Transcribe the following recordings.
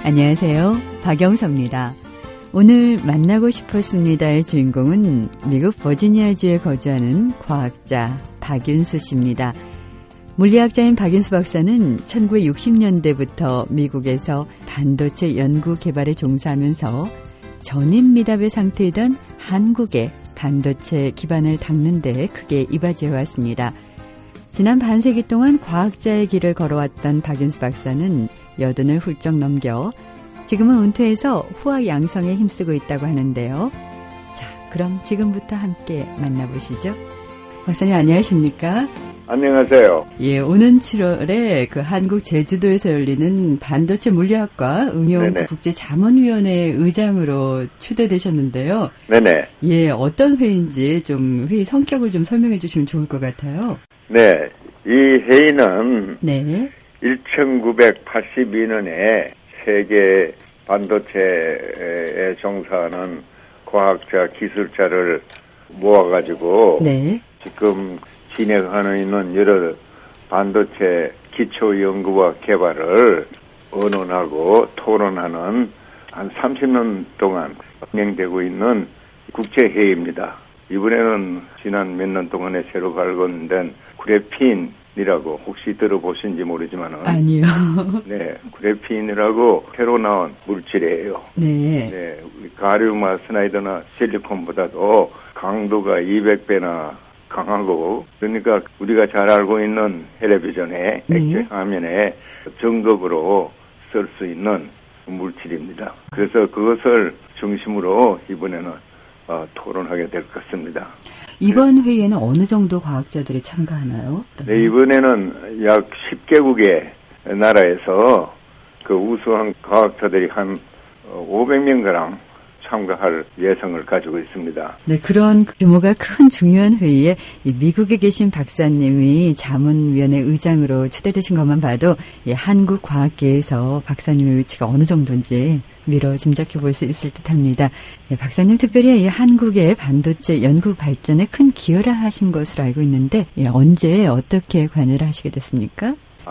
안녕하세요. 박영서입니다. 오늘 만나고 싶었습니다의 주인공은 미국 버지니아주에 거주하는 과학자 박윤수 씨입니다. 물리학자인 박윤수 박사는 1960년대부터 미국에서 반도체 연구 개발에 종사하면서 전임미답의 상태이던 한국의 반도체 기반을 닦는 데 크게 이바지해왔습니다. 지난 반세기 동안 과학자의 길을 걸어왔던 박윤수 박사는 80을 훌쩍 넘겨 지금은 은퇴해서 후학 양성에 힘쓰고 있다고 하는데요. 자, 그럼 지금부터 함께 만나보시죠. 박사님 안녕하십니까? 안녕하세요. 예, 오는 7월에 그 한국 제주도에서 열리는 반도체 물리학과 응용국제자문위원회 의장으로 추대되셨는데요. 네네. 예, 어떤 회의인지 좀 회의 성격을 좀 설명해 주시면 좋을 것 같아요. 네, 이 회의는 네. 1982년에 세계 반도체에 종사하는 과학자, 기술자를 모아가지고 네. 지금 진행하는 있는 여러 반도체 기초 연구와 개발을 의논하고 토론하는 한 30년 동안 진행되고 있는 국제회의입니다. 이번에는 지난 몇 년 동안에 새로 발견된 그래핀이라고 혹시 들어보신지 모르지만은 아니요. 네, 그래핀이라고 새로 나온 물질이에요. 네. 네, 가륨 아스나이드나 실리콘보다도 강도가 200배나 강하고, 그러니까 우리가 잘 알고 있는 텔레비전에 액체 화면에 정극으로 쓸 수 있는 물질입니다. 그래서 그것을 중심으로 이번에는 토론하게 될 것 같습니다. 이번 회의에는 어느 정도 과학자들이 참가하나요? 네, 이번에는 약 10개국의 나라에서 그 우수한 과학자들이 한 500명가량 참가할 예상을 가지고 있습니다. 네, 그런 규모가 큰 중요한 회의에 미국에 계신 박사님이 자문위원회 의장으로 추대되신 것만 봐도 한국 과학계에서 박사님의 위치가 어느 정도인지 미뤄 짐작해 볼 수 있을 듯합니다. 박사님 특별히 이 한국의 반도체 연구 발전에 큰 기여를 하신 것으로 알고 있는데 언제 어떻게 관여를 하시게 됐습니까?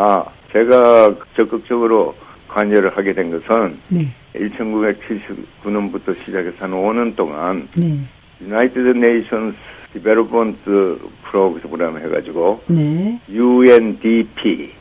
제가 적극적으로 관여를 하게 된 것은 네. 1979년부터 시작해서 한 5년 동안 네. United Nations Development Program 해가지고 네. UNDP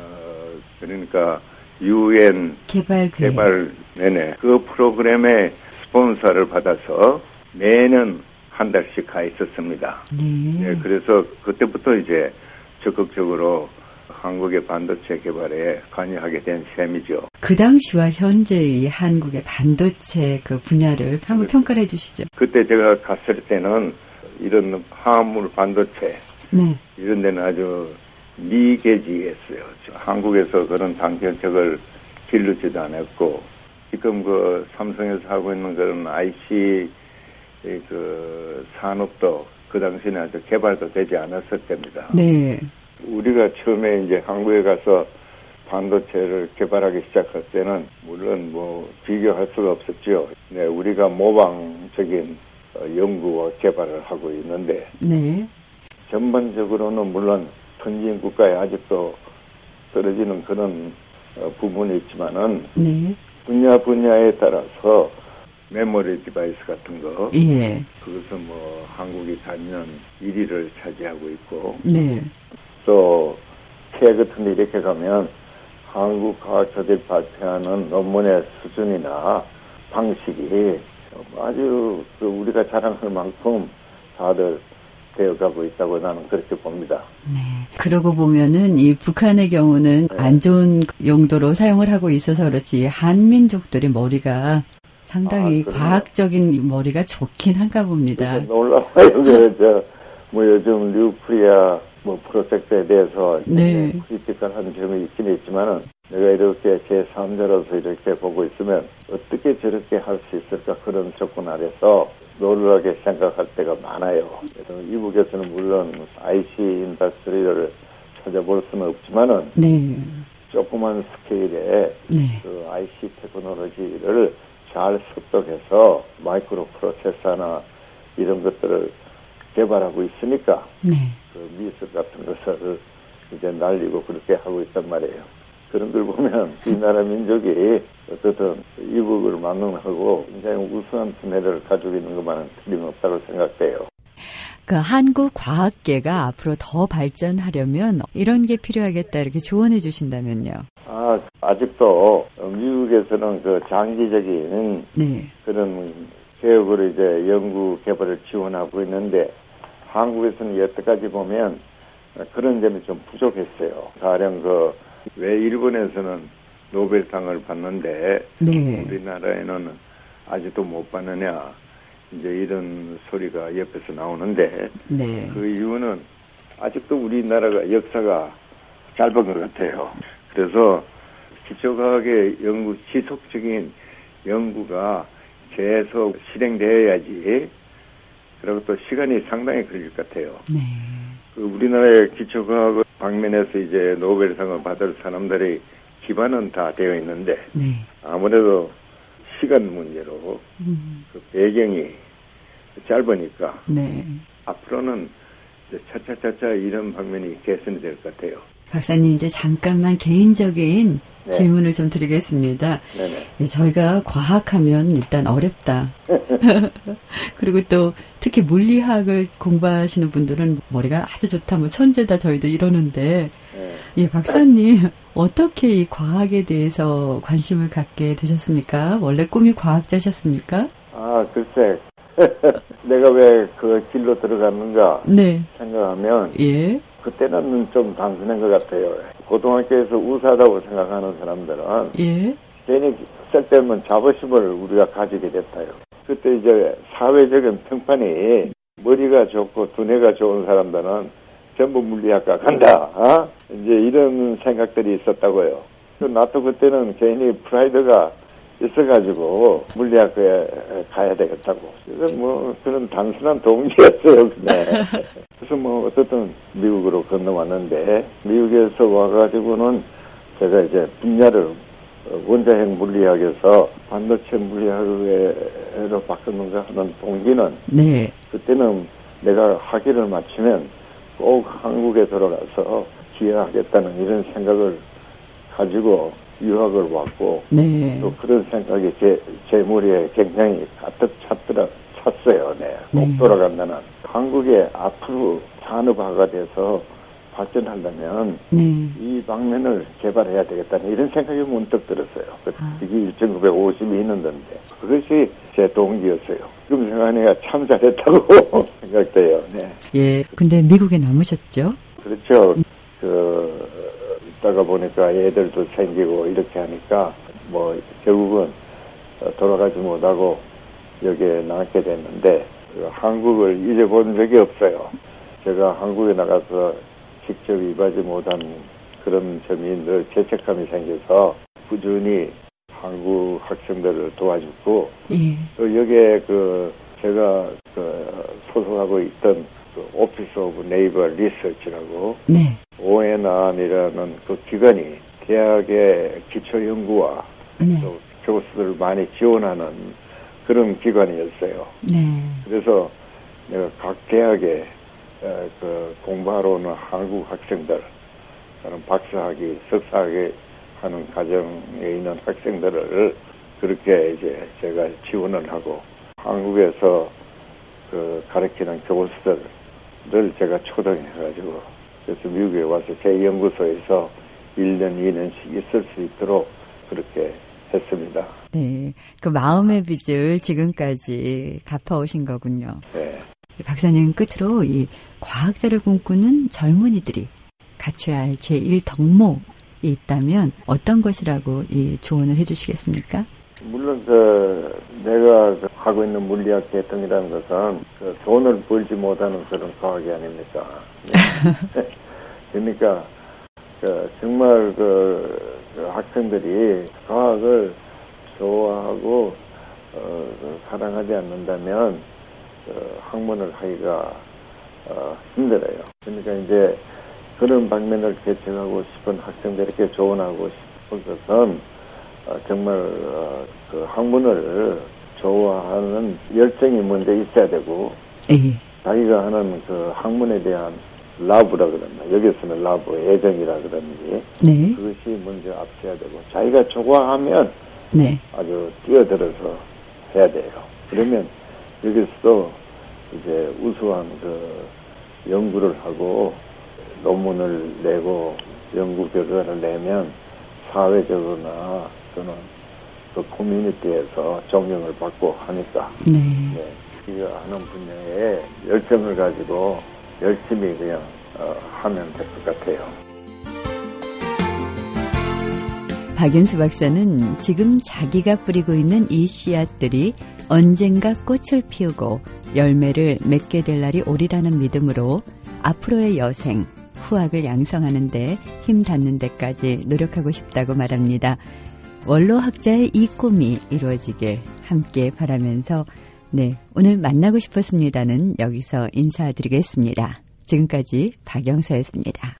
그러니까 UN 개발 네네 그 프로그램의 스폰서를 받아서 매년 한 달씩 가 있었습니다. 네, 그래서 그때부터 이제 적극적으로 한국의 반도체 개발에 관여하게 된 셈이죠. 그 당시와 현재의 한국의 반도체 그 분야를 한번 평가를 해주시죠. 그때 제가 갔을 때는 이런 화합물 반도체 이런 데는 아주 미개지했어요. 한국에서 그런 단결책을 기르지도 않았고 지금 그 삼성에서 하고 있는 그런 IC 그 산업도 그 당시에는 아주 개발도 되지 않았을 때입니다. 네. 우리가 처음에 이제 한국에 가서 반도체를 개발하기 시작할 때는 물론 비교할 수가 없었죠. 네, 우리가 모방적인 연구와 개발을 하고 있는데 전반적으로는 물론 선진 국가에 아직도 떨어지는 그런 부분이 있지만은 분야에 따라서 메모리 디바이스 같은 거 그것은 한국이 단연 1위를 차지하고 있고 또 최근 이렇게 가면 한국 과학자들이 발표하는 논문의 수준이나 방식이 아주 우리가 자랑할 만큼 다들 되어가고 있다고 나는 그렇게 봅니다. 네. 그러고 보면은 이 북한의 경우는 안 좋은 용도로 사용을 하고 있어서 그렇지 한민족들의 머리가 상당히 과학적인 머리가 좋긴 한가 봅니다. 놀라워요. 요즘 뉴클리아 프로젝트에 대해서 크리티컬한 점이 있긴 있지만은 내가 이렇게 제3자로서 이렇게 보고 있으면 어떻게 저렇게 할 수 있을까 그런 조건 아래서 놀라게 생각할 때가 많아요. 그래서 이북에서는 물론 IC 인더스트리를 찾아볼 수는 없지만은 조그만 스케일의 그 IC 테크놀로지를 잘 습득해서 마이크로 프로세서나 이런 것들을 개발하고 있으니까 그 미술 같은 것을 이제 날리고 그렇게 하고 있단 말이에요. 그런 걸 보면 우리나라 민족이 어쨌든 이북을 막론하고 굉장히 우수한 분야를 가지고 있는 것만은 틀림없다고 생각돼요. 그 한국 과학계가 앞으로 더 발전하려면 이런 게 필요하겠다 이렇게 조언해 주신다면요. 아직도 미국에서는 그 장기적인 네. 그런 개혁으로 이제 연구 개발을 지원하고 있는데 한국에서는 여태까지 보면 그런 점이 좀 부족했어요. 가령 왜 일본에서는 노벨상을 받는데 네. 우리나라에는 아직도 못 받느냐 이제 이런 소리가 옆에서 나오는데 네. 그 이유는 아직도 우리나라가 역사가 짧은 것 같아요. 그래서 기초과학의 연구, 지속적인 연구가 계속 실행되어야지. 그리고 또 시간이 상당히 걸릴 것 같아요. 네. 우리나라의 기초과학 방면에서 이제 노벨상을 받을 사람들의 기반은 다 되어 있는데 네. 아무래도 시간 문제로 그 배경이 짧으니까 네. 앞으로는 차차차차 이런 방면이 개선이 될 것 같아요. 박사님 이제 잠깐만 개인적인 네. 질문을 좀 드리겠습니다. 네, 저희가 과학하면 일단 어렵다. 그리고 또 특히 물리학을 공부하시는 분들은 머리가 아주 좋다, 뭐 천재다 저희도 이러는데 네. 예, 박사님 어떻게 이 과학에 대해서 관심을 갖게 되셨습니까? 원래 꿈이 과학자셨습니까? 글쎄 내가 왜 그 길로 들어갔는가 네. 생각하면 예. 그때는 좀 단순한 것 같아요. 고등학교에서 우수하다고 생각하는 사람들은 예. 괜히 쓸데없는 자부심을 우리가 가지게 됐다요. 그때 이제 사회적인 평판이 머리가 좋고 두뇌가 좋은 사람들은 전부 물리학과 간다. 이제 이런 생각들이 있었다고요. 나도 그때는 괜히 프라이드가 있어가지고 물리학과에 가야 되겠다고. 그래서 뭐 그런 단순한 동기였어요. 네. 그래서 어쨌든 미국으로 건너왔는데 미국에서 와가지고는 제가 이제 분야를 원자핵 물리학에서 반도체 물리학으로 바꾸는가 하는 동기는 네. 그때는 내가 학위를 마치면 꼭 한국에 들어가서 기여하겠다는 이런 생각을 가지고 유학을 왔고 네. 또 그런 생각이 제 머리에 굉장히 가득 찼어요. 네. 꼭 돌아간다는 한국의 앞으로 산업화가 돼서 발전하려면 네. 이 방면을 개발해야 되겠다는 이런 생각이 문득 들었어요. 이게 1952년도인데 그것이 제 동기였어요. 지금 생각하니까 참 잘했다고 생각돼요. 네. 예. 근데 미국에 남으셨죠? 그렇죠. 있다가 보니까 애들도 생기고 이렇게 하니까 결국은 돌아가지 못하고 여기에 남게 됐는데 한국을 잊어본 적이 없어요. 제가 한국에 나가서 직접 입하지 못한 그런 점이 늘 죄책감이 생겨서 꾸준히 한국 학생들을 도와주고 또 여기에 제가 소속하고 있던 오피스 오브 네이버 리서치라고 네. ONR이라는 그 기관이 대학의 기초연구와 네. 또 교수들을 많이 지원하는 그런 기관이었어요. 네. 그래서 내가 각 대학에 공부하러 오는 한국 학생들, 박사학위, 석사학위 하는 과정에 있는 학생들을 그렇게 이제 제가 지원을 하고 한국에서 가르치는 교수들을 제가 초청해가지고 그래서 미국에 와서 제 연구소에서 1년, 2년씩 있을 수 있도록 그렇게 했습니다. 네, 그 마음의 빚을 지금까지 갚아오신 거군요. 네. 박사님 끝으로 이 과학자를 꿈꾸는 젊은이들이 갖춰야 할 제1덕목이 있다면 어떤 것이라고 이 조언을 해주시겠습니까? 물론 내가 하고 있는 물리학 계통이라는 것은 돈을 벌지 못하는 그런 과학이 아닙니까? 네. 그러니까 정말 학생들이 과학을 좋아하고 사랑하지 않는다면 학문을 하기가 힘들어요. 그러니까 이제 그런 방면을 개척하고 싶은 학생들에게 조언하고 싶은 것은 정말 학문을 좋아하는 열정이 먼저 있어야 되고 자기가 하는 학문에 대한 러브라 그러나 여기서는 러브, 애정이라 그러는지 네. 그것이 먼저 앞서야 되고 자기가 좋아하면 네. 아주 뛰어들어서 해야 돼요. 그러면 여기서도 이제 우수한 그 연구를 하고 논문을 내고 연구 결과를 내면 사회적으로나 또는 그 커뮤니티에서 존경을 받고 하니까 네. 이거 하는 분야에 열정을 가지고 열심히 그냥 하면 될 것 같아요. 박윤수 박사는 지금 자기가 뿌리고 있는 이 씨앗들이 언젠가 꽃을 피우고 열매를 맺게 될 날이 오리라는 믿음으로 앞으로의 여생, 후학을 양성하는 데 힘 닿는 데까지 노력하고 싶다고 말합니다. 원로학자의 이 꿈이 이루어지길 함께 바라면서 네, 오늘 만나고 싶었습니다는 여기서 인사드리겠습니다. 지금까지 박영서였습니다.